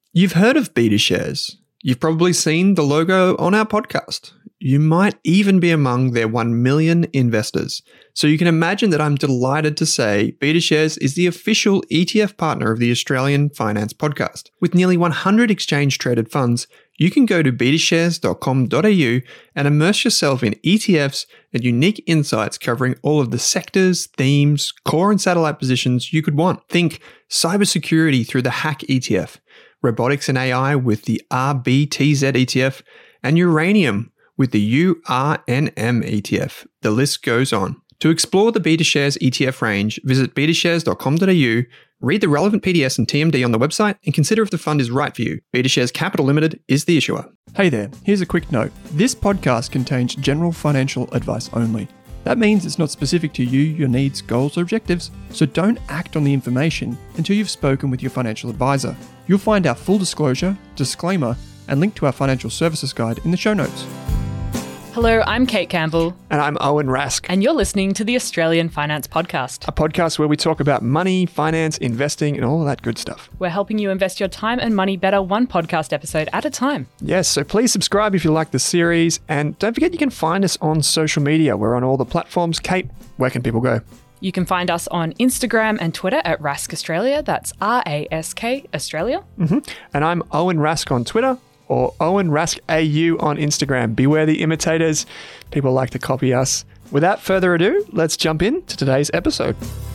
You've heard of BetaShares. You've probably seen the logo on our podcast. You might even be among their 1 million investors. So you can imagine that I'm delighted to say BetaShares is the official ETF partner of the Australian Finance Podcast. With nearly 100 exchange-traded funds, you can go to betashares.com.au and immerse yourself in ETFs and unique insights covering all of the sectors, themes, core and satellite positions you could want. Think cybersecurity through the Hack ETF, robotics and AI with the RBTZ ETF, and uranium with the URNM ETF. The list goes on. To explore the BetaShares ETF range, visit betashares.com.au, read the relevant PDS and TMD on the website, and consider if the fund is right for you. BetaShares Capital Limited is the issuer. Hey there, here's a quick note. This podcast contains general financial advice only. That means it's not specific to you, your needs, goals, or objectives, so don't act on the information until you've spoken with your financial advisor. You'll find our full disclosure, disclaimer, and link to our financial services guide in the show notes. Hello, I'm Kate Campbell. And I'm Owen Rask. And you're listening to the Australian Finance Podcast. A podcast where we talk about money, finance, investing, and all of that good stuff. We're helping you invest your time and money better one podcast episode at a time. Yes, so please subscribe if you like the series. And don't forget you can find us on social media. We're on all the platforms. Kate, where can people go? You can find us on Instagram and Twitter at Rask Australia. That's RASK Australia. And I'm Owen Rask on Twitter, or Owen Rask AU on Instagram. Beware the imitators. People like to copy us. Without further ado, let's jump into today's episode.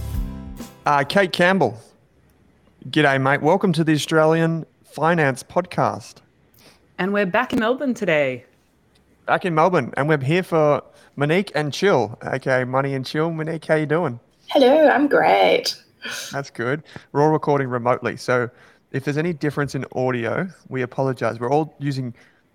Kate Campbell. G'day, mate. Welcome to the Australian Finance Podcast. And we're back in Melbourne today. Back in Melbourne. And we're here for Monique and Chill. Okay, Money and Chill. Monique, how you doing? Hello, I'm great. That's good. We're all recording remotely. So if there's any difference in audio, we apologize. We're all using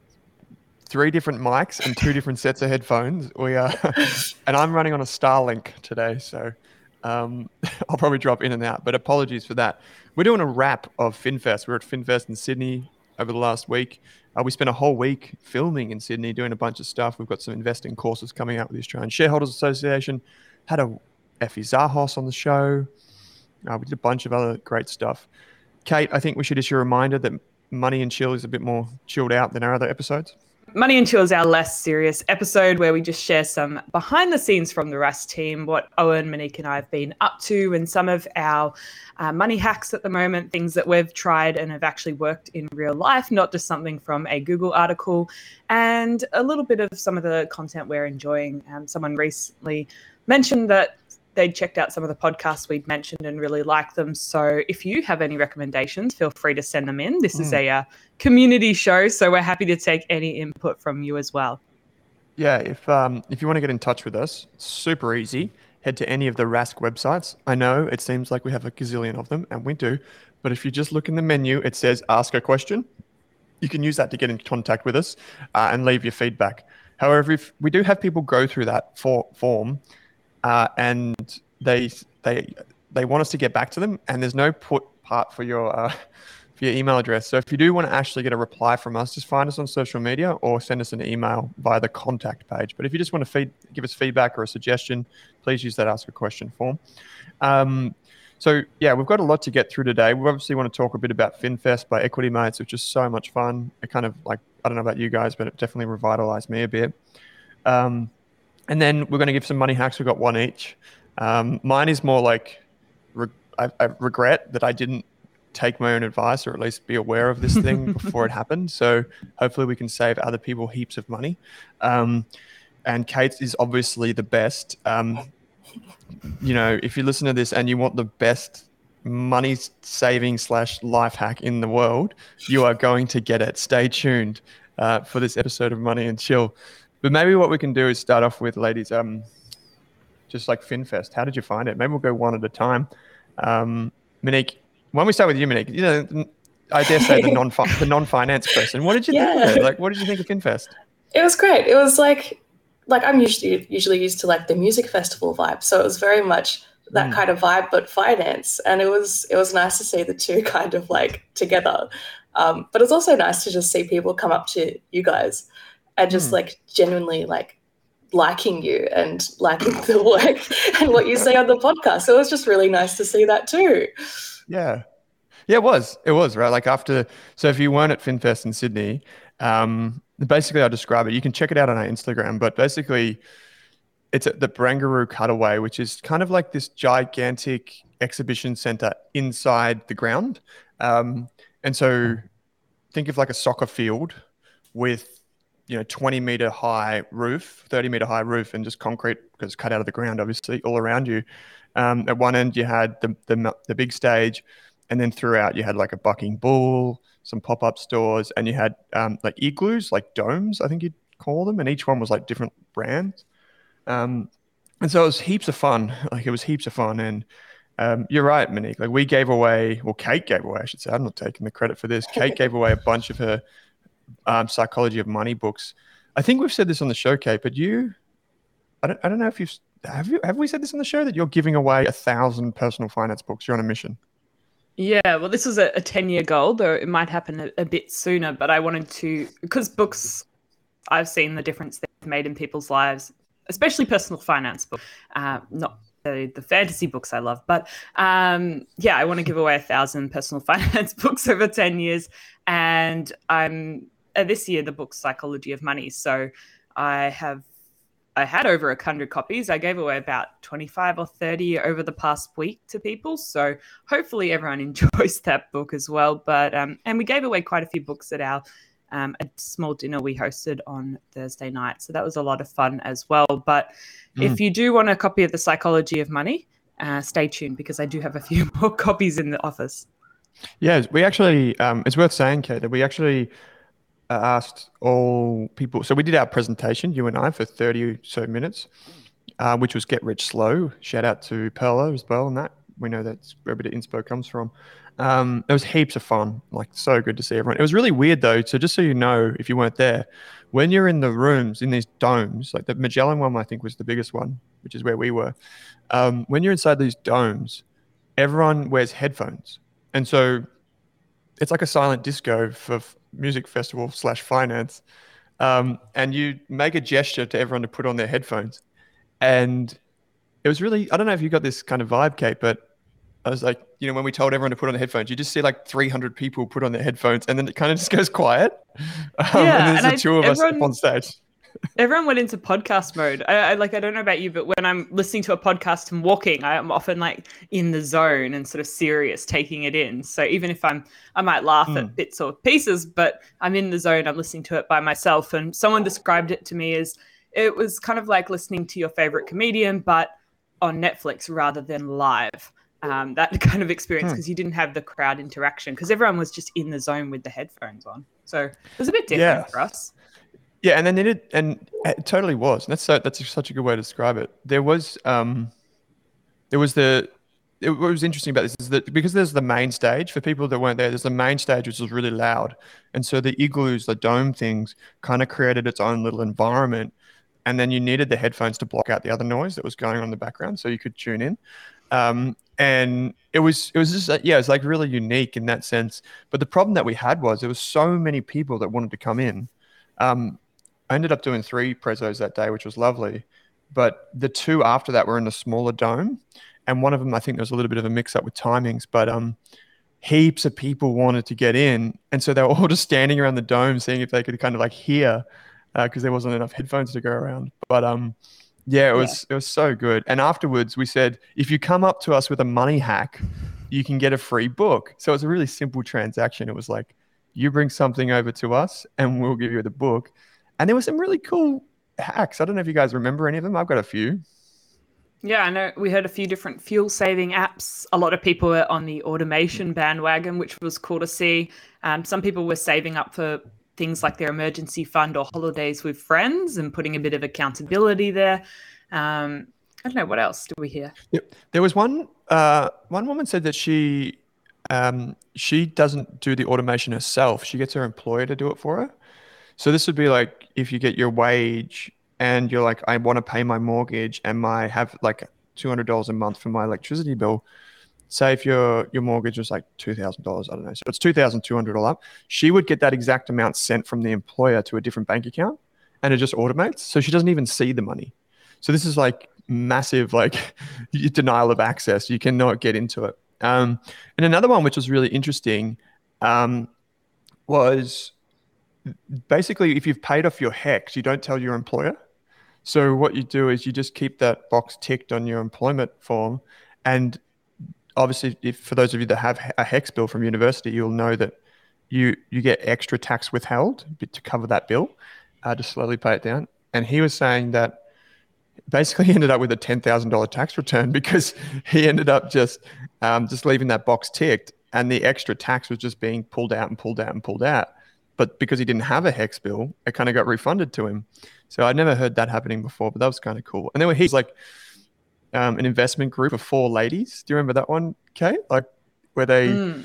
3 different mics and 2 different sets of headphones. We are, and I'm running on a Starlink today, so I'll probably drop in and out. But apologies for that. We're doing a wrap of FinFest. We were at FinFest in Sydney over the last week. We spent a whole week filming in Sydney, doing a bunch of stuff. We've got some investing courses coming out with the Australian Shareholders Association. Had a Effie Zahos on the show. We did a bunch of other great stuff. Kate, I think we should issue a reminder that Money and Chill is a bit more chilled out than our other episodes. Money and Chill is our less serious episode where we just share some behind the scenes from the Rask team, what Owen, Monique and I have been up to, and some of our money hacks at the moment, things that we've tried and have actually worked in real life, not just something from a Google article, and a little bit of some of the content we're enjoying. Someone recently mentioned that they'd checked out some of the podcasts we'd mentioned and really liked them. So if you have any recommendations, feel free to send them in. This is a community show, so we're happy to take any input from you as well. Yeah, if you want to get in touch with us, super easy. Head to any of the Rask websites. I know it seems like we have a gazillion of them, and we do. But if you just look in the menu, it says Ask a Question. You can use that to get in contact with us and leave your feedback. However, if we do have people go through that form, and they want us to get back to them, and there's no put part for your email address. So if you do want to actually get a reply from us, just find us on social media or send us an email via the contact page. But if you just want to give us feedback or a suggestion, please use that Ask a Question form. So yeah, we've got a lot to get through today. We obviously want to talk a bit about FinFest by Equity Mates, which is so much fun. It kind of like, I don't know about you guys, but it definitely revitalized me a bit. And then we're going to give some money hacks. We've got one each. Mine is more like I regret that I didn't take my own advice, or at least be aware of this thing before it happened. So hopefully we can save other people heaps of money. And Kate's is obviously the best. If you listen to this and you want the best money saving / life hack in the world, you are going to get it. Stay tuned for this episode of Money and Chill. But maybe what we can do is start off with, ladies, just like FinFest. How did you find it? Maybe we'll go one at a time. Monique, why don't we start with you, Monique? I dare say the non-finance person. What did you think of it? Like, what did you think of FinFest? It was great. It was like I'm usually used to like the music festival vibe, so it was very much that kind of vibe, but finance. And it was nice to see the two kind of like together. But it's also nice to just see people come up to you guys and just like genuinely like liking you and liking the work and what you say on the podcast. So it was just really nice to see that too. Yeah. Yeah, it was right. Like after, so if you weren't at FinFest in Sydney, basically I'll describe it. You can check it out on our Instagram, but basically it's at the Barangaroo Cutaway, which is kind of like this gigantic exhibition center inside the ground. And so think of like a soccer field with, 20-meter high roof, 30-meter high roof, and just concrete because it's cut out of the ground, obviously, all around you. At one end, you had the big stage, and then throughout, you had like a bucking bull, some pop-up stores, and you had like igloos, like domes, I think you'd call them, and each one was like different brands. And so it was heaps of fun. Like it was heaps of fun. And you're right, Monique. Like we gave away, well, Kate gave away, I should say. I'm not taking the credit for this. Kate gave away a bunch of her Psychology of Money books. I think we've said this on the show, Kate, but I don't know if have we said this on the show that you're giving away 1,000 personal finance books? You're on a mission. Yeah, well, this was a 10-year goal, though it might happen a bit sooner. But I wanted to, because books, I've seen the difference they've made in people's lives, especially personal finance books, not the fantasy books I love. But yeah, I want to give away 1,000 personal finance books over 10 years. And I'm this year, the book's Psychology of Money. So I had over 100 copies. I gave away about 25 or 30 over the past week to people. So hopefully everyone enjoys that book as well. But and we gave away quite a few books at our a small dinner we hosted on Thursday night. So that was a lot of fun as well. But if you do want a copy of The Psychology of Money, stay tuned because I do have a few more copies in the office. Yeah, we actually, it's worth saying, Kate, that we actually asked all people. So we did our presentation, you and I, for 30 or so minutes, which was Get Rich Slow. Shout out to Perla as well. And that we know that's where a bit of inspo comes from. It was heaps of fun, like so good to see everyone. It was really weird though. So just so you know, if you weren't there, when you're in the rooms, in these domes, like the Magellan one, I think was the biggest one, which is where we were. When you're inside these domes, everyone wears headphones. And so it's like a silent disco for music festival / finance. And you make a gesture to everyone to put on their headphones. And it was really, I don't know if you got this kind of vibe, Kate, but I was like, when we told everyone to put on the headphones, you just see like 300 people put on their headphones and then it kind of just goes quiet. And there's the two of us up on stage. Everyone went into podcast mode. I don't know about you, but when I'm listening to a podcast and walking, I'm often like in the zone and sort of serious, taking it in. So even if I might laugh at bits or pieces, but I'm in the zone, I'm listening to it by myself. And someone described it to me as it was kind of like listening to your favorite comedian, but on Netflix rather than live. That kind of experience because you didn't have the crowd interaction because everyone was just in the zone with the headphones on. So it was a bit different for us. Yeah, and then it totally was. And that's such a good way to describe it. What was interesting about this is that because there's the main stage, for people that weren't there's the main stage which was really loud. And so the igloos, the dome things kind of created its own little environment. And then you needed the headphones to block out the other noise that was going on in the background so you could tune in. And it was just, it's like really unique in that sense. But the problem that we had was there was so many people that wanted to come in. I ended up doing 3 prezos that day, which was lovely. But the 2 after that were in a smaller dome. And one of them, I think there was a little bit of a mix up with timings, but heaps of people wanted to get in. And so they were all just standing around the dome, seeing if they could kind of like hear, because there wasn't enough headphones to go around. But it was so good. And afterwards we said, if you come up to us with a money hack, you can get a free book. So it was a really simple transaction. It was like, you bring something over to us and we'll give you the book. And there were some really cool hacks. I don't know if you guys remember any of them. I've got a few. Yeah, I know we heard a few different fuel saving apps. A lot of people were on the automation bandwagon, which was cool to see. Some people were saving up for things like their emergency fund or holidays with friends and putting a bit of accountability there. I don't know, what else do we hear? Yep. There was one woman said that she doesn't do the automation herself. She gets her employer to do it for her. So this would be like if you get your wage and you're like, I want to pay my mortgage and have like $200 a month for my electricity bill. Say if your mortgage was like $2,000, I don't know. So it's $2,200 all up. She would get that exact amount sent from the employer to a different bank account and it just automates. So she doesn't even see the money. So this is like massive, like denial of access. You cannot get into it. And another one which was really interesting was basically if you've paid off your HECS, you don't tell your employer. So what you do is you just keep that box ticked on your employment form. And obviously, if for those of you that have a HECS bill from university, you'll know that you get extra tax withheld to cover that bill, to slowly pay it down. And he was saying that basically he ended up with a $10,000 tax return because he ended up just leaving that box ticked, and the extra tax was just being pulled out and pulled out and pulled out. But because he didn't have a HECS bill, it kind of got refunded to him. So I'd never heard that happening before, but that was kind of cool. And then he's like an investment group of 4 ladies. Do you remember that one, Kate? Like where they,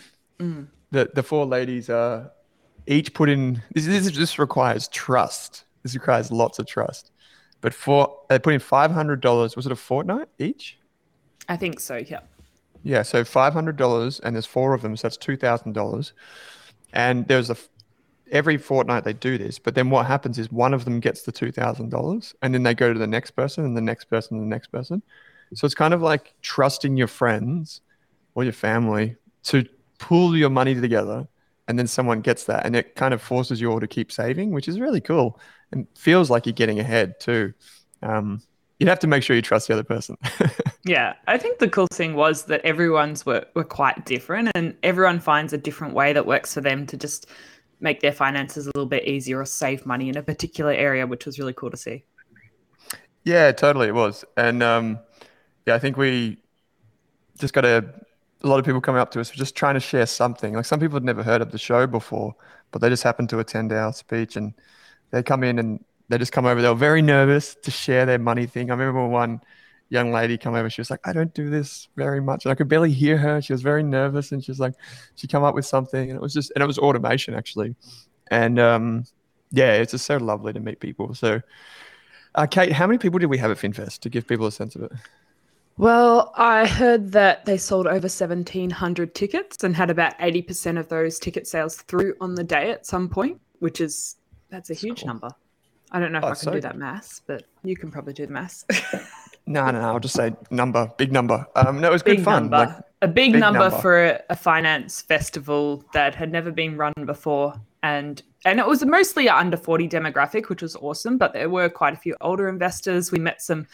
the 4 ladies each put in, this requires trust. This requires lots of trust. But they put in $500. Was it a fortnight each? I think so, yeah. Yeah, so $500, and there's 4 of them, so that's $2,000. And there's every fortnight they do this, but then what happens is one of them gets the $2,000, and then they go to the next person and the next person and the next person. So it's kind of like trusting your friends or your family to pull your money together, and then someone gets that, and it kind of forces you all to keep saving, which is really cool and feels like you're getting ahead too. You'd have to make sure you trust the other person. Yeah, I think the cool thing was that everyone's were quite different, and everyone finds a different way that works for them to just make their finances a little bit easier or save money in a particular area, which was really cool to see. Yeah, totally, it was. And I think we just got a lot of people coming up to us just trying to share something. Like some people had never heard of the show before, but they just happened to attend our speech, and they come in and they just come over. They were very nervous to share their money thing. I remember one young lady come over. She was like, I don't do this very much. And I could barely hear her. She was very nervous, and she was like, she come up with something, and it was automation actually. And it's just so lovely to meet people. So Kate, how many people did we have at FinFest to give people a sense of it? Well, I heard that they sold over 1,700 tickets and had about 80% of those ticket sales through on the day at some point, that's a huge number. I don't know if I can do that maths, but you can probably do the maths. No, I'll just say number, big number. No, it was good fun. A big number for a finance festival that had never been run before. And it was mostly an under 40 demographic, which was awesome, but there were quite a few older investors. We met some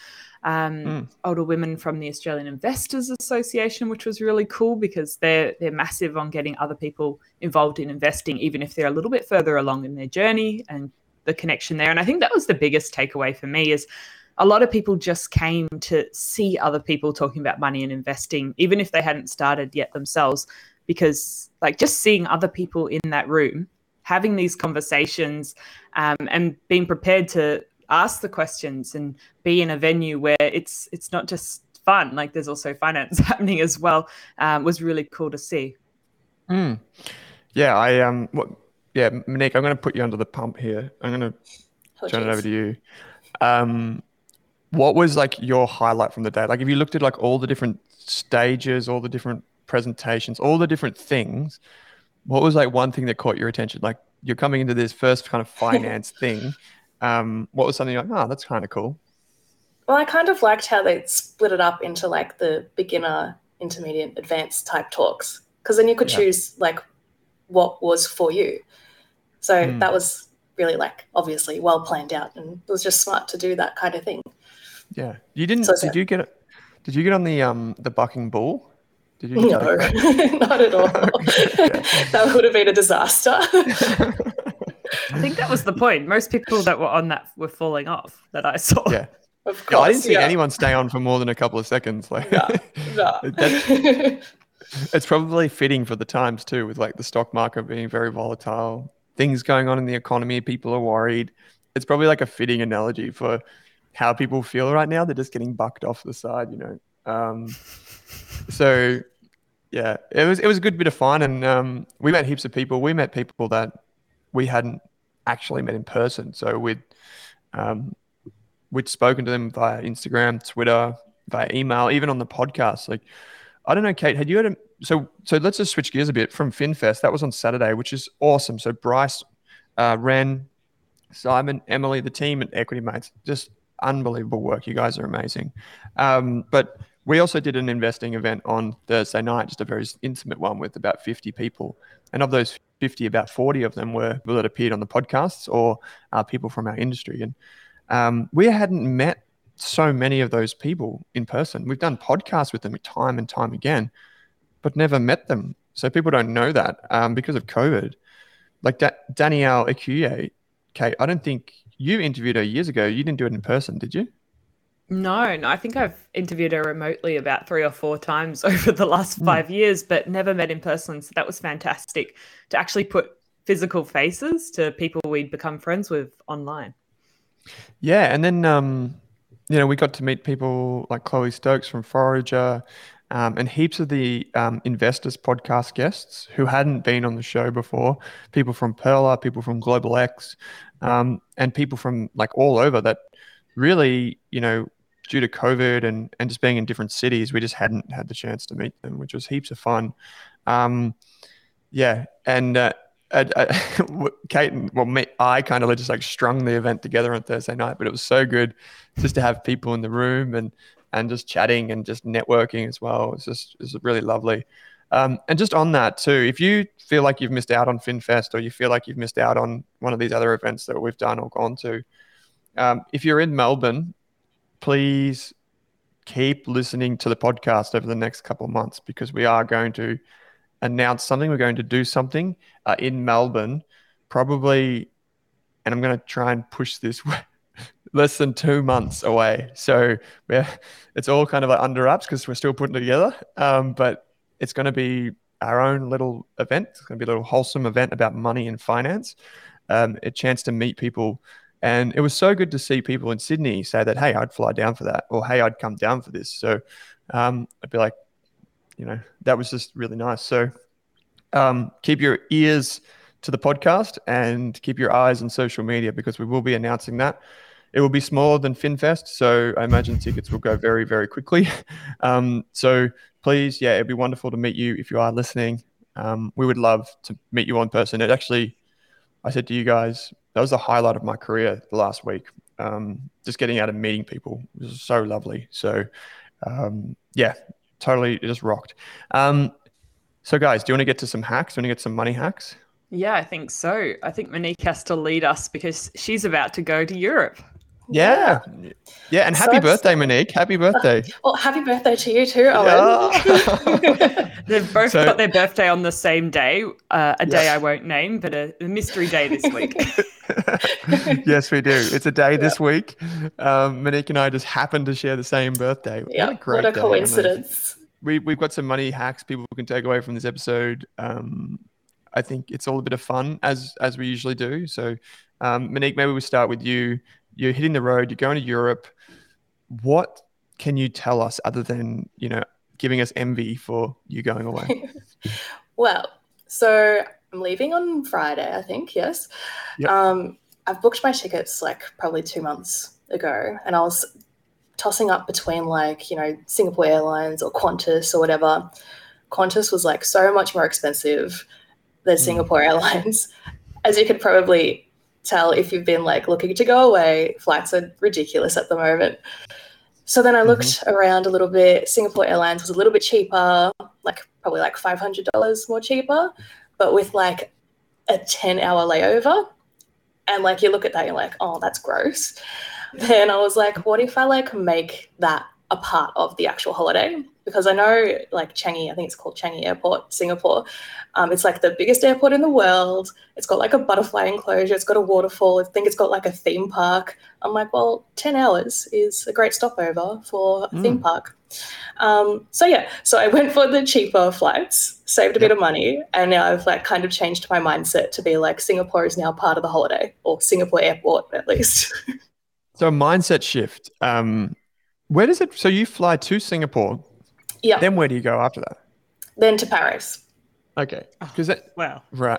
older women from the Australian Investors Association, which was really cool because they're massive on getting other people involved in investing, even if they're a little bit further along in their journey, and the connection there. And I think that was the biggest takeaway for me is a lot of people just came to see other people talking about money and investing, even if they hadn't started yet themselves, because like just seeing other people in that room, having these conversations and being prepared to ask the questions and be in a venue where it's not just fun, like there's also finance happening as well, was really cool to see. Yeah, Monique, I'm going to put you under the pump here. I'm going to turn it over to you. What was like your highlight from the day? Like if you looked at like all the different stages, all the different presentations, all the different things, what was like one thing that caught your attention? Like you're coming into this first kind of finance thing. What was something like, oh, that's kind of cool? Well, I kind of liked how they split it up into like the beginner, intermediate, advanced type talks, because then you could choose like what was for you. So that was really like obviously well planned out, and it was just smart to do that kind of thing. Yeah, you didn't. Did you get on the bucking bull? Did you? No, not at all. That would have been a disaster. I think that was the point. Most people that were on that were falling off that I saw. Yeah, of course. I didn't see anyone stay on for more than a couple of seconds. Like, no. It's probably fitting for the times too, with like the stock market being very volatile, things going on in the economy, people are worried. It's probably like a fitting analogy for how people feel right now. They're just getting bucked off the side, you know. So yeah, it was a good bit of fun, and we met heaps of people. We met people that we hadn't actually met in person. So we'd spoken to them via Instagram, Twitter, via email, even on the podcast. Like, I don't know, Kate, had you had so let's just switch gears a bit from FinFest. That was on Saturday, which is awesome. So Bryce, Ren, Simon, Emily, the team at Equity Mates, just unbelievable work. You guys are amazing. But We also did an investing event on Thursday night, just a very intimate one with about 50 people. And of those 50, about 40 of them were people that appeared on the podcasts or people from our industry. And we hadn't met so many of those people in person. We've done podcasts with them time and time again, but never met them. So people don't know that because of COVID. Like Danielle Ekuye, Kate, I don't think you interviewed her years ago. You didn't do it in person, did you? No, I think I've interviewed her remotely about 3 or 4 times over the last 5 years, but never met in person. So that was fantastic to actually put physical faces to people we'd become friends with online. Yeah, and then we got to meet people like Chloe Stokes from Forager, and heaps of the Investors podcast guests who hadn't been on the show before. People from Perla, people from Global X, and people from like all over that really, due to COVID and just being in different cities, we just hadn't had the chance to meet them, which was heaps of fun. Kate, I kind of just like strung the event together on Thursday night, but it was so good just to have people in the room and just chatting and just networking as well. It was really lovely. And just on that too, if you feel like you've missed out on FinFest or you feel like you've missed out on one of these other events that we've done or gone to, if you're in Melbourne, please keep listening to the podcast over the next couple of months, because we are going to announce something. We're going to do something in Melbourne, probably, and I'm going to try and push this less than 2 months away. So it's all kind of like under wraps because we're still putting it together. But it's going to be our own little event. It's going to be a little wholesome event about money and finance, a chance to meet people. And it was so good to see people in Sydney say that, hey, I'd fly down for that, or hey, I'd come down for this. So I'd be like, that was just really nice. So keep your ears to the podcast and keep your eyes on social media, because we will be announcing that. It will be smaller than FinFest, so I imagine tickets will go very, very quickly. So please, it'd be wonderful to meet you if you are listening. We would love to meet you in person. It actually, I said to you guys, that was the highlight of my career the last week. Just getting out and meeting people was so lovely. So totally, it just rocked. So guys, do you want to get to some hacks? Do you want to get some money hacks? Yeah, I think so. I think Monique has to lead us because she's about to go to Europe. Yeah. And happy birthday, Monique. Happy birthday. Well, happy birthday to you too, Owen. They've both got their birthday on the same day, day I won't name, but a mystery day this week. Yes, we do. It's a day this week. Monique and I just happen to share the same birthday. Yeah, what a coincidence. We've got some money hacks people can take away from this episode. I think it's all a bit of fun, as we usually do. So, Monique, maybe we start with you. You're hitting the road. You're going to Europe. What can you tell us other than, giving us envy for you going away? Well, so I'm leaving on Friday, I think. Yes. Yep. I've booked my tickets like probably 2 months ago, and I was tossing up between Singapore Airlines or Qantas or whatever. Qantas was like so much more expensive than Singapore Airlines. As you could probably tell if you've been looking to go away, flights are ridiculous at the moment. So then I looked around a little bit. Singapore Airlines was a little bit cheaper, probably $500 more cheaper, but with a 10-hour layover. And you look at that, you're like, oh, that's gross. Then I was like, what if I make that a part of the actual holiday? Because I know Changi, I think it's called Changi Airport, Singapore. It's the biggest airport in the world. It's got a butterfly enclosure. It's got a waterfall. I think it's got a theme park. I'm like, well, 10 hours is a great stopover for a theme park. So I went for the cheaper flights, saved a bit of money, and now I've kind of changed my mindset to be Singapore is now part of the holiday, or Singapore Airport at least. So a mindset shift. Where does it? So you fly to Singapore. Yeah. Then where do you go after that? Then to Paris. Okay. Because wow. Right.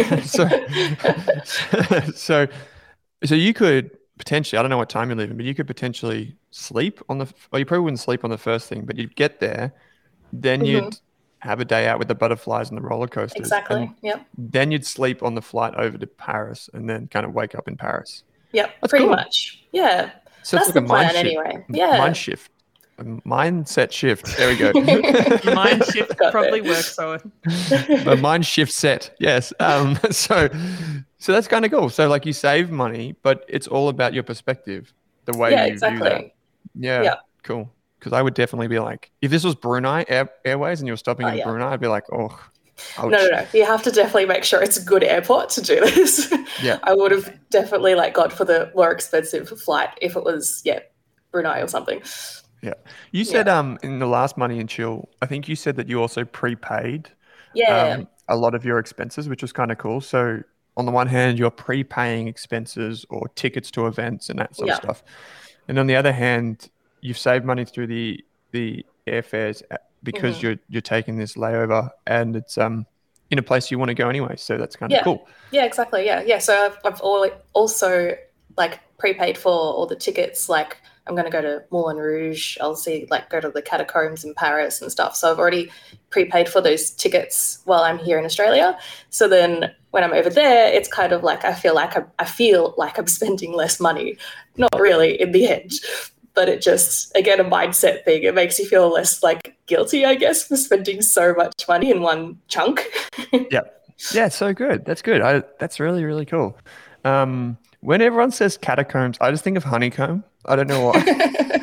so you could potentially, I don't know what time you're leaving, but you could potentially sleep on you probably wouldn't sleep on the first thing, but you'd get there, then you'd have a day out with the butterflies and the roller coasters. Exactly. Yep. Then you'd sleep on the flight over to Paris and then kind of wake up in Paris. Yep. That's pretty cool. much. Yeah. So that's it's the a plan mind shift. anyway. Yeah. Mind shift. Mindset shift. There we go. Mind shift Got probably it. works, Owen. The mind shift set. Yes. So that's kind of cool. So like you save money, but it's all about your perspective, the way Yeah, you view that. exactly. Yeah. Yeah. Cool. Because I would definitely be like, if this was Brunei Airways and you were stopping in yeah. Brunei, I'd be like, oh, ouch. No. You have to definitely make sure it's a good airport to do this. Yeah. I would have definitely like gone for the more expensive flight if it was Brunei or something. Yeah. You said in the last Money and Chill, I think you said that you also prepaid a lot of your expenses, which was kind of cool. So on the one hand, you're prepaying expenses or tickets to events and that sort of stuff. And on the other hand, you've saved money through the airfares because you're taking this layover and it's in a place you want to go anyway. So that's kind of cool. Yeah, exactly. Yeah. So I've also like prepaid for all the tickets. Like I'm going to go to Moulin Rouge. I'll go to the catacombs in Paris and stuff. So I've already prepaid for those tickets while I'm here in Australia. So then when I'm over there, it's kind of like I feel like I'm spending less money. Not really in the end. But it just, again, a mindset thing. It makes you feel less like guilty, I guess, for spending so much money in one chunk. Yeah, so good. That's good. That's really, really cool. When everyone says catacombs, I just think of honeycomb. I don't know why.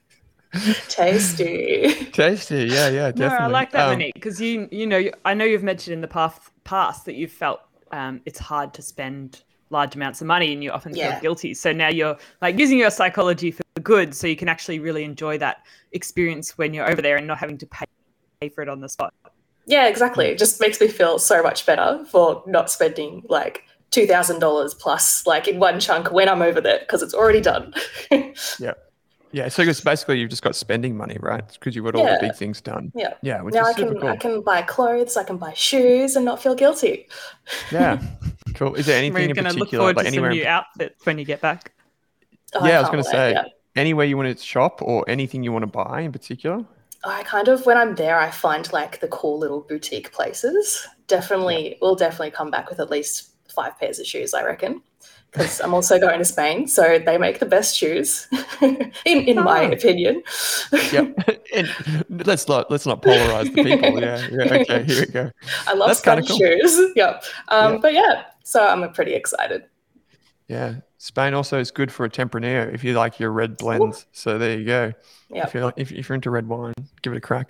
Tasty. Tasty. Yeah, definitely. No, I like that, Monique, because I know you've mentioned in the past that you've felt it's hard to spend large amounts of money and you often feel guilty. So now you're like using your psychology for good so you can actually really enjoy that experience when you're over there and not having to pay for it on the spot. Yeah, exactly. It just makes me feel so much better for not spending like $2,000 plus like in one chunk when I'm over there because it's already done. Yeah. So it's basically you've just got spending money, right? Because you've got all the big things done. Yeah. Which is super cool. I can buy clothes, I can buy shoes and not feel guilty. Yeah. Cool. Is there anything in particular? Look forward to some new outfits when you get back. I was going to say, anywhere you want to shop or anything you want to buy in particular? I kind of, when I'm there, I find like the cool little boutique places. We'll definitely come back with at least 5 pairs of shoes, I reckon. Because I'm also going to Spain, so they make the best shoes, in my opinion. And let's not polarize the people. Yeah. Okay, here we go. I love Spain shoes. But so I'm pretty excited. Yeah, Spain also is good for a Tempranillo if you like your red blends. Ooh. So there you go. Yeah. If you're into red wine, give it a crack.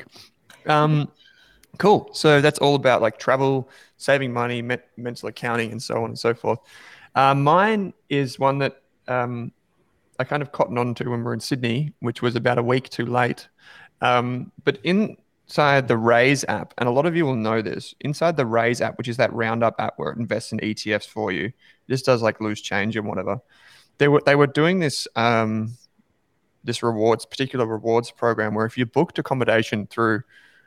Cool. So that's all about like travel, saving money, mental accounting, and so on and so forth. Mine is one that I kind of cottoned on to when we were in Sydney, which was about a week too late. But inside the Raise app, and a lot of you will know this, inside the Raise app, which is that Roundup app where it invests in ETFs for you, this does like loose change and whatever. They were doing this particular rewards program where if you booked accommodation through,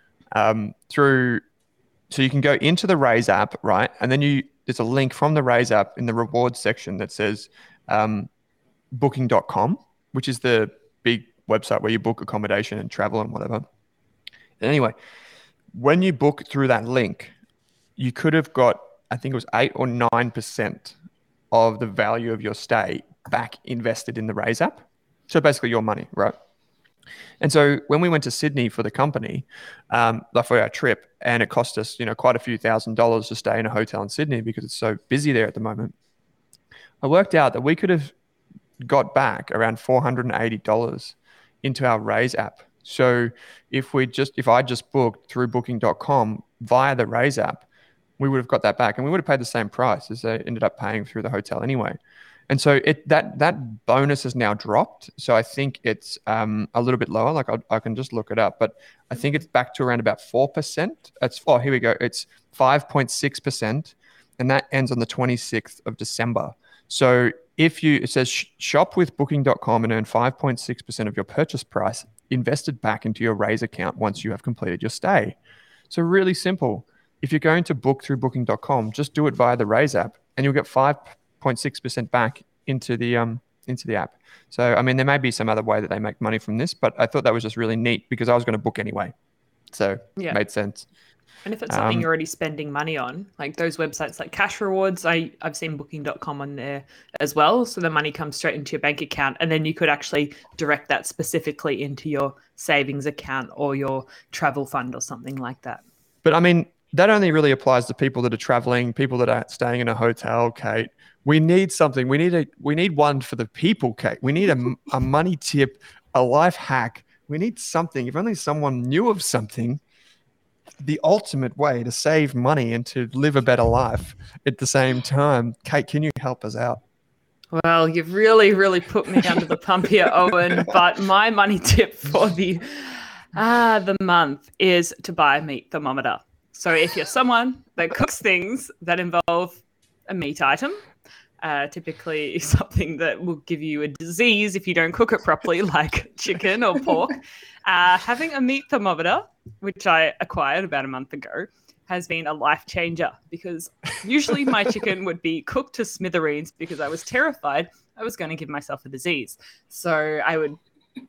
so you can go into the Raise app, right? And then there's a link from the Raise app in the rewards section that says booking.com, which is the big website where you book accommodation and travel and whatever. And anyway, when you book through that link, you could have got, I think it was 8 or 9% of the value of your stay back invested in the Raise app. So basically your money, right? And so when we went to Sydney for the company, for our trip, and it cost us, quite a few $1,000s to stay in a hotel in Sydney because it's so busy there at the moment, I worked out that we could have got back around $480 into our Raise app. So if I just booked through booking.com via the Raise app, we would have got that back and we would have paid the same price as they ended up paying through the hotel anyway. And so that bonus has now dropped. So I think it's a little bit lower. Like I can just look it up, but I think it's back to around about 4%. Here we go. It's 5.6%, and that ends on the 26th of December. So it says shop with booking.com and earn 5.6% of your purchase price invested back into your Raise account once you have completed your stay. So really simple. If you're going to book through booking.com, just do it via the Raise app and you'll get 5.6% back into the app. So, I mean, there may be some other way that they make money from this, but I thought that was just really neat because I was going to book anyway. So it made sense. And if it's something you're already spending money on, like those websites like Cash Rewards, I've seen Booking.com on there as well. So the money comes straight into your bank account, and then you could actually direct that specifically into your savings account or your travel fund or something like that. But I mean, that only really applies to people that are traveling, people that are staying in a hotel, Kate. We need something. We need one for the people, Kate. We need a money tip, a life hack. We need something. If only someone knew of something, the ultimate way to save money and to live a better life at the same time. Kate, can you help us out? Well, you've really, really put me under the pump here, Owen. But my money tip for the month is to buy a meat thermometer. So if you're someone that cooks things that involve a meat item, typically something that will give you a disease if you don't cook it properly, like chicken or pork, having a meat thermometer, which I acquired about a month ago, has been a life changer, because usually my chicken would be cooked to smithereens because I was terrified I was going to give myself a disease. So I would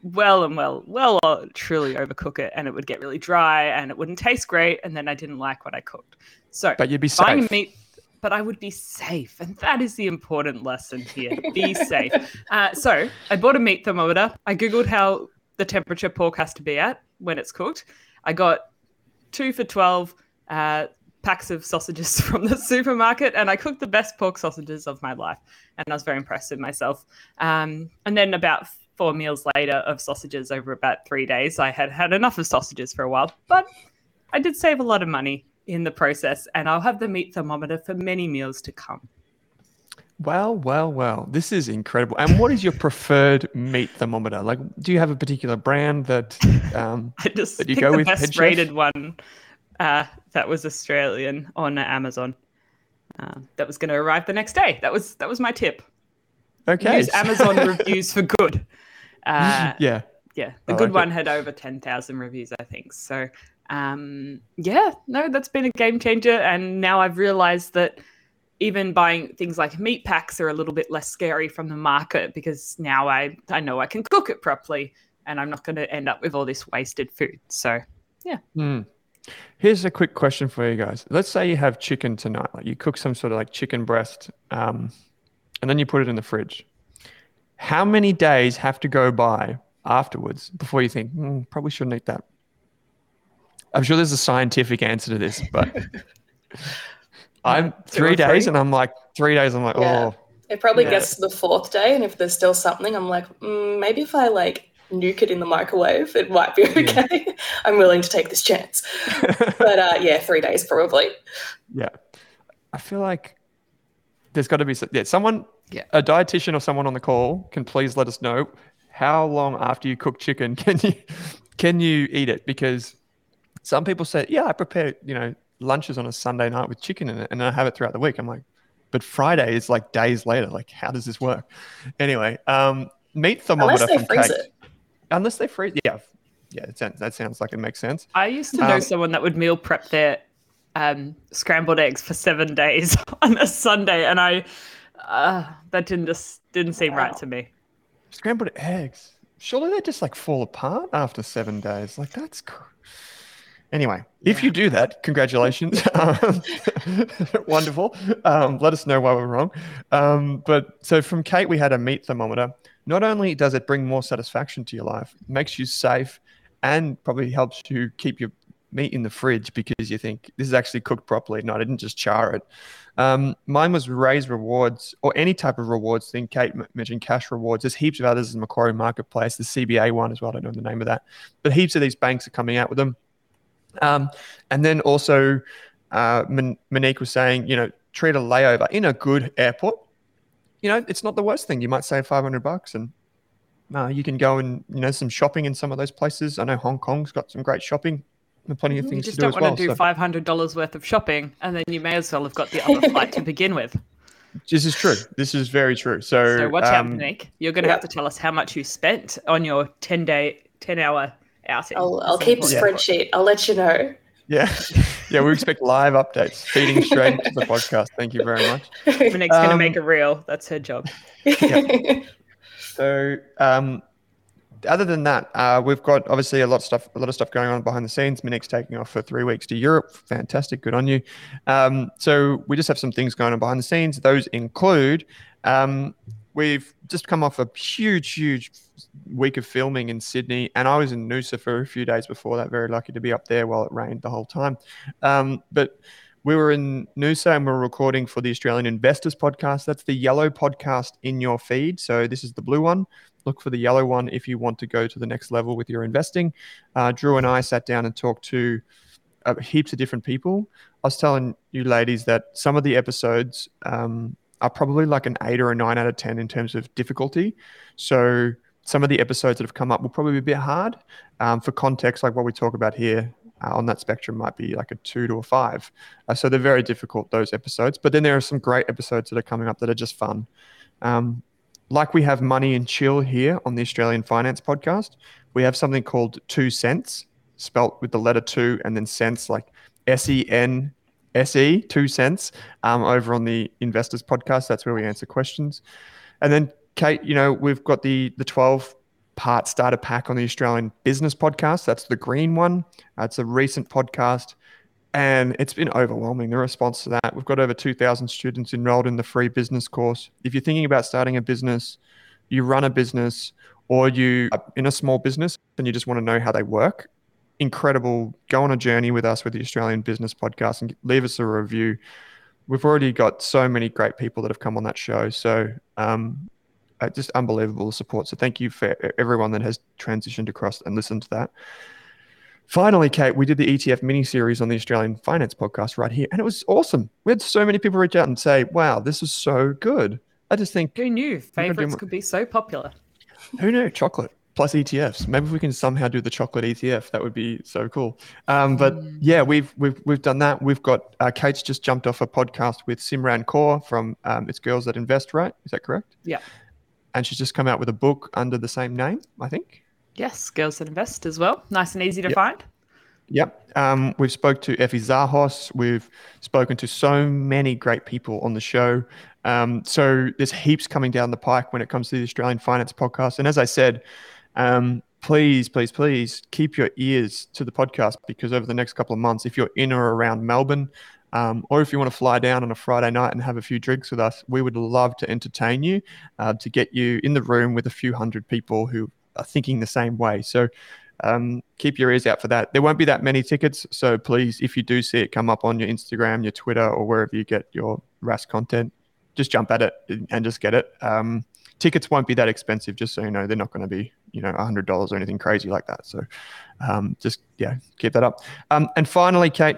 truly overcook it, and it would get really dry and it wouldn't taste great, and then I didn't like what I cooked. So but you'd be safe. But I would be safe, and that is the important lesson here. Be safe. So I bought a meat thermometer. I Googled how the temperature pork has to be at when it's cooked. I got 2 for $12 packs of sausages from the supermarket, and I cooked the best pork sausages of my life, and I was very impressed with myself. And then about 4 meals later of sausages over about 3 days, I had enough of sausages for a while, but I did save a lot of money in the process, and I'll have the meat thermometer for many meals to come. Well. This is incredible. And what is your preferred meat thermometer? Like, do you have a particular brand that I just that you picked go the with? best rated one that was Australian on Amazon. That was going to arrive the next day. That was my tip. Okay. Use Amazon reviews for good. Yeah. The good one had over 10,000 reviews, I think. So, that's been a game changer. And now I've realized that even buying things like meat packs are a little bit less scary from the market, because now I know I can cook it properly and I'm not going to end up with all this wasted food. So, yeah. Here's a quick question for you guys. Let's say you have chicken tonight. Like, you cook some sort of like chicken breast, and then you put it in the fridge. How many days have to go by afterwards before you think, probably shouldn't eat that? I'm sure there's a scientific answer to this, but I'm 3 days, and I'm like, 3 days, I'm like, yeah. It probably gets to the 4th day, and if there's still something, I'm like, maybe if I nuke it in the microwave, it might be okay. Yeah. I'm willing to take this chance. But 3 days probably. Yeah. I feel like there's got to be someone, a dietitian or someone on the call can please let us know how long after you cook chicken can you eat it? Because some people say, I prepare, lunches on a Sunday night with chicken in it, and I have it throughout the week. I'm like, but Friday is like days later. Like, how does this work? Anyway, meat thermometer from Kate. Unless they freeze it. Yeah, that sounds like it makes sense. I used to know someone that would meal prep their scrambled eggs for 7 days on a Sunday, and that didn't seem right to me. Scrambled eggs. Surely they just fall apart after 7 days. Like, that's anyway. If you do that, congratulations. Wonderful. Let us know why we're wrong. But so from Kate, we had a meat thermometer. Not only does it bring more satisfaction to your life, it makes you safe, and probably helps you keep your meat in the fridge because you think this is actually cooked properly. No, I didn't just char it. Mine was Raise Rewards, or any type of rewards thing. Kate mentioned Cash Rewards. There's heaps of others in Macquarie Marketplace. The CBA one as well. I don't know the name of that. But heaps of these banks are coming out with them. And then also Monique was saying, treat a layover in a good airport. It's not the worst thing. You might save $500 and you can go and, some shopping in some of those places. I know Hong Kong's got some great shopping and plenty of things to do as well. You just don't want to do $500 worth of shopping, and then you may as well have got the other flight to begin with. This is true. This is very true. So watch out, Monique. You're going to have to tell us how much you spent on your 10-hour outing. I'll keep a spreadsheet. I'll let you know. Yeah, we expect live updates feeding straight into the podcast. Thank you very much. Monique's going to make a reel. That's her job. Yeah. So other than that, we've got obviously a lot of stuff going on behind the scenes. Monique's taking off for 3 weeks to Europe. Fantastic, good on you. So we just have some things going on behind the scenes. Those include we've just come off a huge week of filming in Sydney, and I was in Noosa for a few days before that. Very lucky to be up there while it rained the whole time. But we were in Noosa and we were recording for the Australian Investors Podcast. That's the yellow podcast in your feed. So this is the blue one. Look for the yellow one if you want to go to the next level with your investing. Drew and I sat down and talked to heaps of different people. I was telling you ladies that some of the episodes are probably like an 8 or a 9 out of 10 in terms of difficulty. So some of the episodes that have come up will probably be a bit hard. For context, like what we talk about here, on that spectrum might be like a 2 to a 5. So they're very difficult, those episodes. But then there are some great episodes that are coming up that are just fun. Like we have Money and Chill here on the Australian Finance Podcast, we have something called 2 Cents, spelt with the letter 2 and then cents, like SENSE, 2 Cents, over on the Investors Podcast. That's where we answer questions. And then, Kate, we've got the 12-part starter pack on the Australian Business Podcast. That's the green one. It's a recent podcast, and it's been overwhelming, the response to that. We've got over 2,000 students enrolled in the free business course. If you're thinking about starting a business, you run a business, or you are in a small business and you just want to know how they work, incredible. Go on a journey with us with the Australian Business Podcast and leave us a review. We've already got so many great people that have come on that show. So just unbelievable support. So thank you for everyone that has transitioned across and listened to that. Finally, Kate, we did the ETF mini-series on the Australian Finance Podcast right here, and it was awesome. We had so many people reach out and say, wow, this is so good. I just think... Who knew favorites could be so popular? Who knew? Chocolate plus ETFs. Maybe if we can somehow do the chocolate ETF, that would be so cool. But yeah, we've done that. We've got Kate's just jumped off a podcast with Simran Kaur from It's Girls That Invest, right? Is that correct? Yeah. And she's just come out with a book under the same name, I think. Yes, Girls That Invest as well. Nice and easy to find. Yep. We've spoke to Effie Zahos. We've spoken to so many great people on the show. So there's heaps coming down the pike when it comes to the Australian Finance Podcast. And as I said, please keep your ears to the podcast, because over the next couple of months, if you're in or around Melbourne, or if you want to fly down on a Friday night and have a few drinks with us, we would love to entertain you, to get you in the room with a few hundred people who are thinking the same way. So keep your ears out for that. There won't be that many tickets. So please, if you do see it come up on your Instagram, your Twitter, or wherever you get your Rask content, just jump at it and just get it. Tickets won't be that expensive, just so you know. They're not going to be, $100 or anything crazy like that. So just keep that up. And finally, Kate,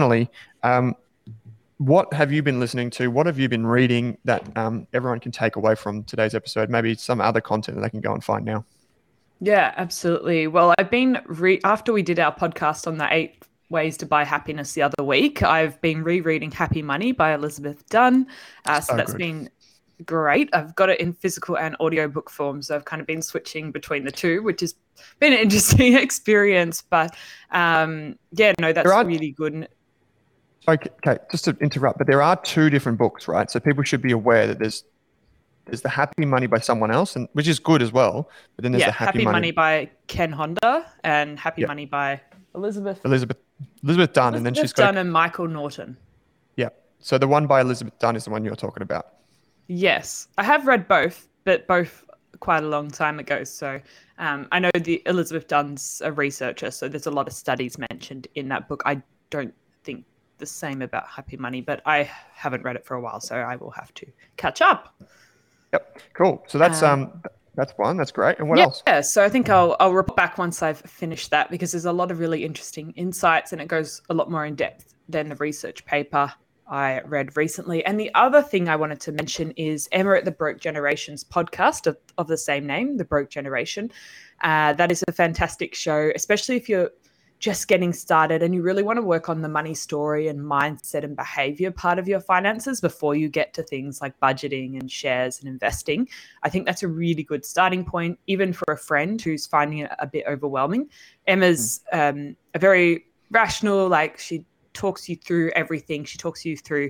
what have you been listening to? What have you been reading that everyone can take away from today's episode? Maybe some other content that they can go and find now. Yeah, absolutely. Well, I've been after we did our podcast on the 8 ways to buy happiness the other week, I've been rereading Happy Money by Elizabeth Dunn. So that's been great. I've got it in physical and audiobook form, so I've kind of been switching between the two, which has been an interesting experience. But that's really good. Okay, just to interrupt, but there are 2 different books, right? So people should be aware that there's the Happy Money by someone else, and which is good as well. But then there's the Happy Money by Ken Honda and Happy Money by Elizabeth Dunn, and then she's got and Michael Norton. Yeah. So the one by Elizabeth Dunn is the one you're talking about. Yes, I have read both, but both quite a long time ago. So I know the Elizabeth Dunn's a researcher, so there's a lot of studies mentioned in that book. I don't think the same about Happy Money, but I haven't read it for a while, so I will have to catch up. Yep, cool. So that's one. That's great. And what else? Yeah, so I think I'll report back once I've finished that, because there's a lot of really interesting insights, and it goes a lot more in depth than the research paper I read recently. And the other thing I wanted to mention is Emma at the Broke Generations podcast of the same name, The Broke Generation. That is a fantastic show, especially if you're just getting started and you really want to work on the money story and mindset and behavior part of your finances before you get to things like budgeting and shares and investing. I think that's a really good starting point, even for a friend who's finding it a bit overwhelming. Emma's a very rational, she talks you through everything. She talks you through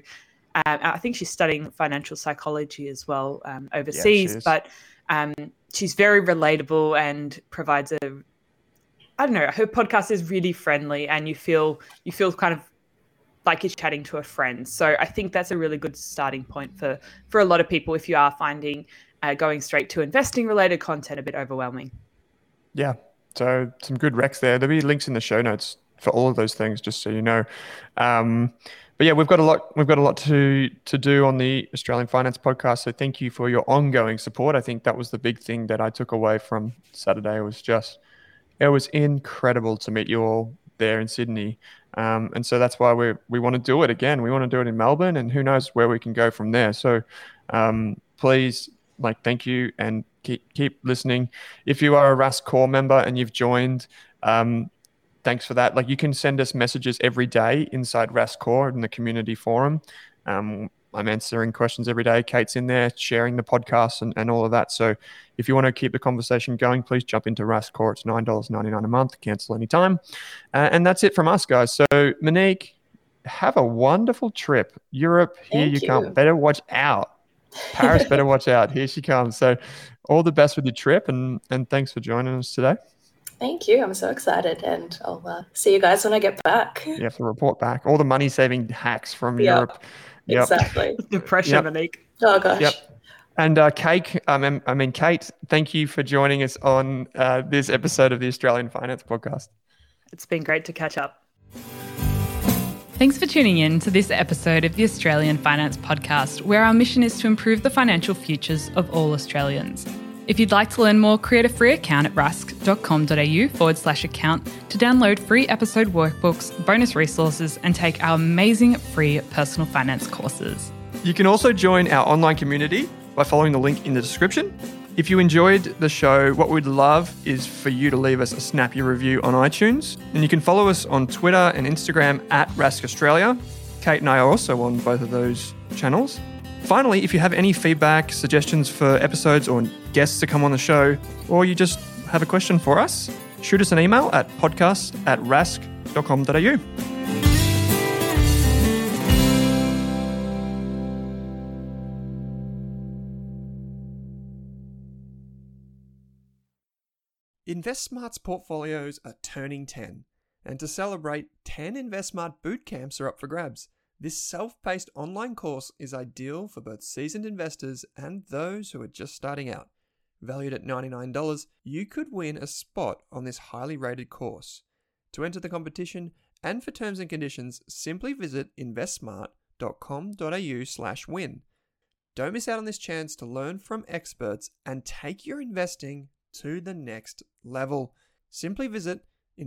I think she's studying financial psychology as well overseas, but she's very relatable and provides I don't know, her podcast is really friendly and you feel kind of like you're chatting to a friend. So I think that's a really good starting point for a lot of people if you are finding going straight to investing related content a bit overwhelming. Yeah, so some good recs there. There'll be links in the show notes for all of those things, just so you know. But yeah, we've got a lot to do on the Australian Finance Podcast. So thank you for your ongoing support. I think that was the big thing that I took away from Saturday. It was incredible to meet you all there in Sydney. And so that's why we want to do it again. We want to do it in Melbourne, and who knows where we can go from there. So please, thank you, and keep listening. If you are a Rask Core member and you've joined, thanks for that. You can send us messages every day inside Rask Core in the community forum. I'm answering questions every day. Kate's in there sharing the podcast and all of that. So if you want to keep the conversation going, please jump into Rask Core. It's $9.99 a month. Cancel anytime. And that's it from us, guys. So Monique, have a wonderful trip. Europe, here you come. Better watch out. Paris, better watch out. Here she comes. So all the best with your trip, and thanks for joining us today. Thank you. I'm so excited, and I'll see you guys when I get back. You have to report back. All the money-saving hacks from Europe. Yep. Exactly. The pressure, Monique. Oh, gosh. Yep. And Kate, thank you for joining us on this episode of the Australian Finance Podcast. It's been great to catch up. Thanks for tuning in to this episode of the Australian Finance Podcast, where our mission is to improve the financial futures of all Australians. If you'd like to learn more, create a free account at rask.com.au/account to download free episode workbooks, bonus resources, and take our amazing free personal finance courses. You can also join our online community by following the link in the description. If you enjoyed the show, what we'd love is for you to leave us a snappy review on iTunes. And you can follow us on Twitter and Instagram at Rask Australia. Kate and I are also on both of those channels. Finally, if you have any feedback, suggestions for episodes or guests to come on the show, or you just have a question for us, shoot us an email at podcast@rask.com.au. InvestSmart's portfolios are turning 10, and to celebrate, 10 InvestSmart bootcamps are up for grabs. This self-paced online course is ideal for both seasoned investors and those who are just starting out. Valued at $99, you could win a spot on this highly rated course. To enter the competition and for terms and conditions, simply visit investsmart.com.au/win. Don't miss out on this chance to learn from experts and take your investing to the next level. Simply visit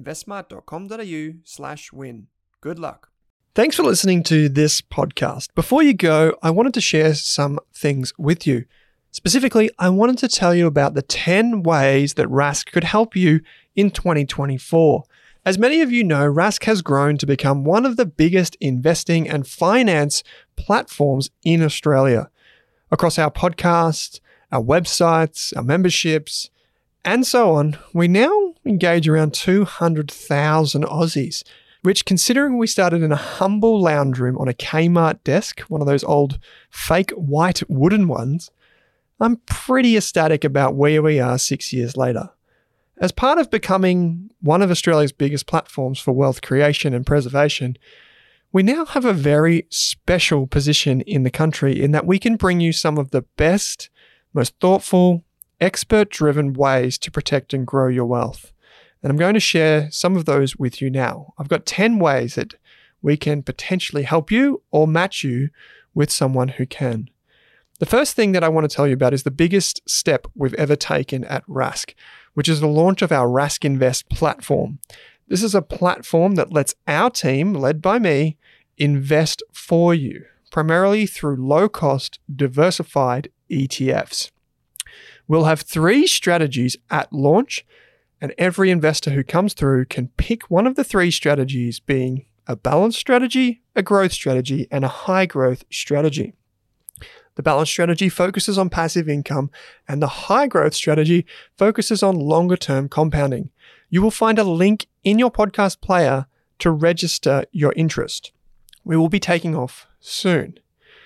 investsmart.com.au/win. Good luck. Thanks for listening to this podcast. Before you go, I wanted to share some things with you. Specifically, I wanted to tell you about the 10 ways that Rask could help you in 2024. As many of you know, Rask has grown to become one of the biggest investing and finance platforms in Australia. Across our podcasts, our websites, our memberships, and so on, we now engage around 200,000 Aussies, which, considering we started in a humble lounge room on a Kmart desk, one of those old fake white wooden ones, I'm pretty ecstatic about where we are 6 years later. As part of becoming one of Australia's biggest platforms for wealth creation and preservation, we now have a very special position in the country in that we can bring you some of the best, most thoughtful, expert-driven ways to protect and grow your wealth. And I'm going to share some of those with you now. I've got 10 ways that we can potentially help you or match you with someone who can. The first thing that I want to tell you about is the biggest step we've ever taken at Rask, which is the launch of our Rask Invest platform. This is a platform that lets our team, led by me, invest for you, primarily through low-cost, diversified ETFs. We'll have 3 strategies at launch, and every investor who comes through can pick one of the 3 strategies, being a balanced strategy, a growth strategy, and a high growth strategy. The balanced strategy focuses on passive income, and the high growth strategy focuses on longer term compounding. You will find a link in your podcast player to register your interest. We will be taking off soon.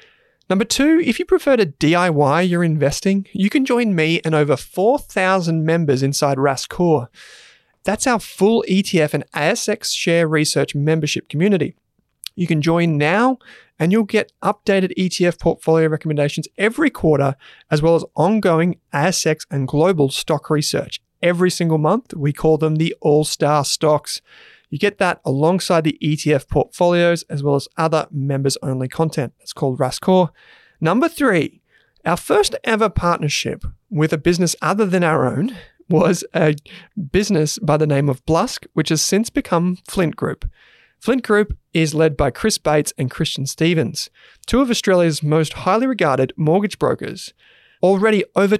Number 2, if you prefer to DIY your investing, you can join me and over 4,000 members inside Rask Core. That's our full ETF and ASX share research membership community. You can join now and you'll get updated ETF portfolio recommendations every quarter, as well as ongoing ASX and global stock research. Every single month, we call them the All-Star Stocks. You get that alongside the ETF portfolios, as well as other members-only content. It's called Rask Core. Number 3, our first ever partnership with a business other than our own was a business by the name of Blusk, which has since become Flint Group. Flint Group is led by Chris Bates and Christian Stevens, two of Australia's most highly regarded mortgage brokers. Already over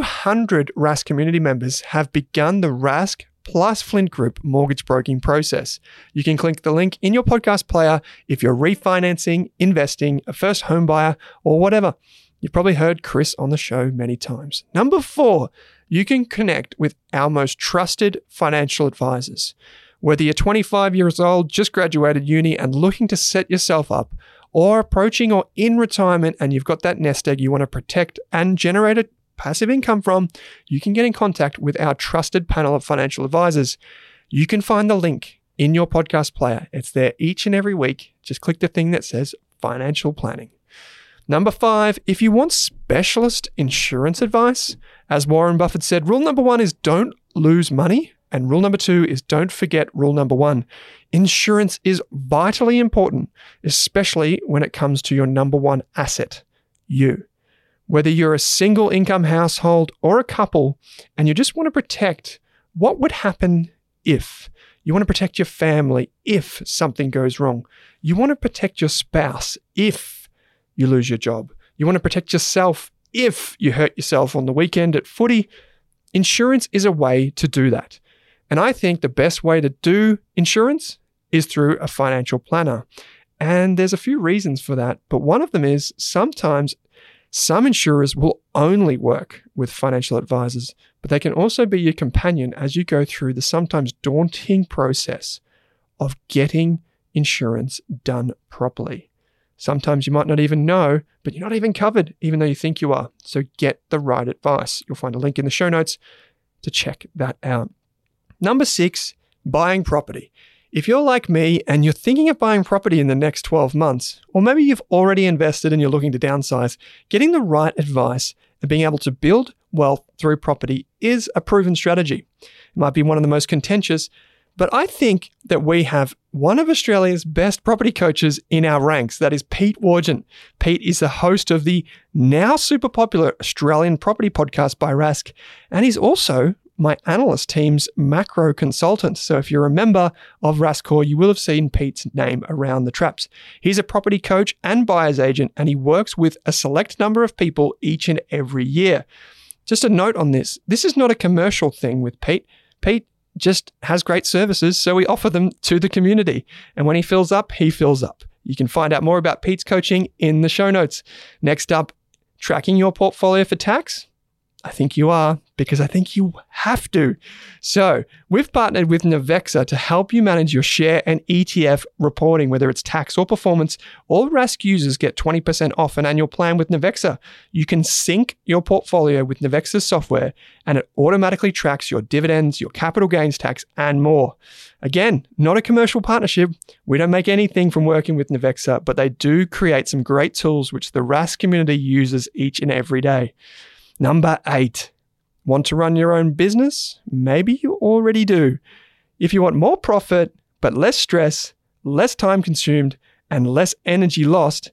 200 Rask community members have begun the Rask plus Flint Group mortgage broking process. You can click the link in your podcast player if you're refinancing, investing, a first home buyer, or whatever. You've probably heard Chris on the show many times. Number 4, you can connect with our most trusted financial advisors. Whether you're 25 years old, just graduated uni and looking to set yourself up, or approaching or in retirement and you've got that nest egg you want to protect and generate a passive income from, you can get in contact with our trusted panel of financial advisors. You can find the link in your podcast player. It's there each and every week. Just click the thing that says financial planning. Number 5, if you want specialist insurance advice, as Warren Buffett said, rule number 1 is don't lose money. And rule number 2 is don't forget rule number 1. Insurance is vitally important, especially when it comes to your number 1 asset, you. Whether you're a single income household or a couple, and you just want to protect what would happen if. You want to protect your family if something goes wrong. You want to protect your spouse if you lose your job. You want to protect yourself if you hurt yourself on the weekend at footy. Insurance is a way to do that. And I think the best way to do insurance is through a financial planner. And there's a few reasons for that, but one of them is sometimes some insurers will only work with financial advisors, but they can also be your companion as you go through the sometimes daunting process of getting insurance done properly. Sometimes you might not even know, but you're not even covered, even though you think you are. So get the right advice. You'll find a link in the show notes to check that out. Number 6, buying property. If you're like me and you're thinking of buying property in the next 12 months, or maybe you've already invested and you're looking to downsize, getting the right advice and being able to build wealth through property is a proven strategy. It might be one of the most contentious, but I think that we have one of Australia's best property coaches in our ranks. That is Pete Wargent. Pete is the host of the now super popular Australian property podcast by Rask, and he's also my analyst team's macro consultant. So if you're a member of Rask Core, you will have seen Pete's name around the traps. He's a property coach and buyer's agent, and he works with a select number of people each and every year. Just a note on this. This is not a commercial thing with Pete. Pete just has great services, so we offer them to the community. And when he fills up, he fills up. You can find out more about Pete's coaching in the show notes. Next up, tracking your portfolio for tax. I think you are, because I think you have to. So we've partnered with Navexa to help you manage your share and ETF reporting, whether it's tax or performance. All Rask users get 20% off an annual plan with Navexa. You can sync your portfolio with Navexa's software, and it automatically tracks your dividends, your capital gains tax, and more. Again, not a commercial partnership. We don't make anything from working with Navexa, but they do create some great tools which the Rask community uses each and every day. Number 8, want to run your own business? Maybe you already do. If you want more profit, but less stress, less time consumed, and less energy lost,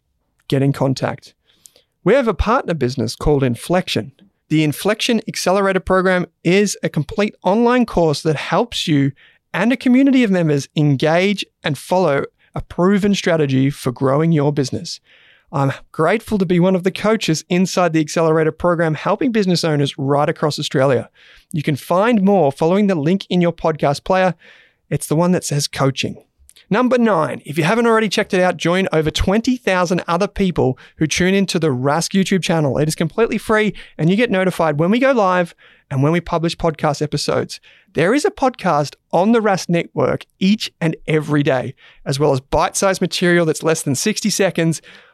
get in contact. We have a partner business called Inflection. The Inflection Accelerator Program is a complete online course that helps you and a community of members engage and follow a proven strategy for growing your business. I'm grateful to be one of the coaches inside the Accelerator program, helping business owners right across Australia. You can find more following the link in your podcast player. It's the one that says coaching. Number 9, if you haven't already checked it out, join over 20,000 other people who tune into the Rask YouTube channel. It is completely free, and you get notified when we go live and when we publish podcast episodes. There is a podcast on the Rask network each and every day, as well as bite-sized material that's less than 60 seconds,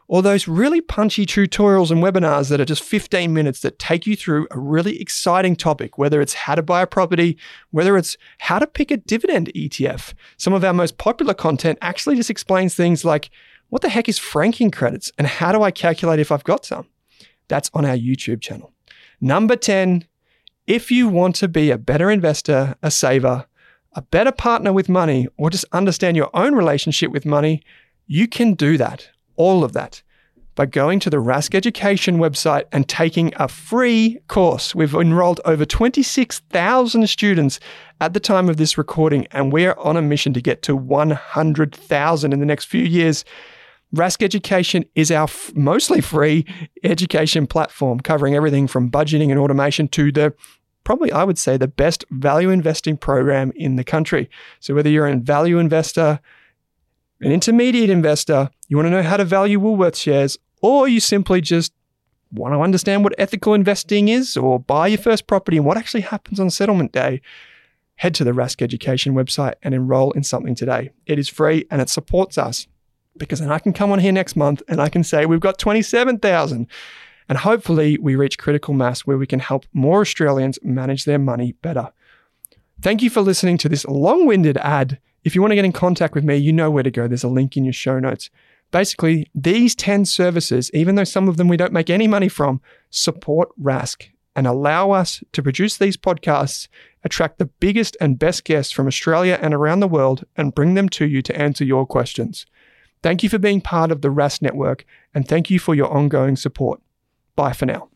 or those really punchy tutorials and webinars that are just 15 minutes that take you through a really exciting topic, whether it's how to buy a property, whether it's how to pick a dividend ETF. Some of our most popular content actually just explains things like, what the heck is franking credits and how do I calculate if I've got some? That's on our YouTube channel. Number 10, if you want to be a better investor, a saver, a better partner with money, or just understand your own relationship with money, you can do that, all of that, by going to the Rask Education website and taking a free course. We've enrolled over 26,000 students at the time of this recording, and we're on a mission to get to 100,000 in the next few years. Rask Education is our mostly free education platform covering everything from budgeting and automation to the probably, I would say, the best value investing program in the country. So whether you're a value investor, an intermediate investor, you want to know how to value Woolworths shares, or you simply just want to understand what ethical investing is or buy your first property and what actually happens on settlement day, head to the Rask Education website and enroll in something today. It is free and it supports us, because then I can come on here next month and I can say we've got 27,000. And hopefully we reach critical mass where we can help more Australians manage their money better. Thank you for listening to this long-winded ad. If you want to get in contact with me, you know where to go. There's a link in your show notes. Basically, these 10 services, even though some of them we don't make any money from, support Rask and allow us to produce these podcasts, attract the biggest and best guests from Australia and around the world, and bring them to you to answer your questions. Thank you for being part of the Rask Network, and thank you for your ongoing support. Bye for now.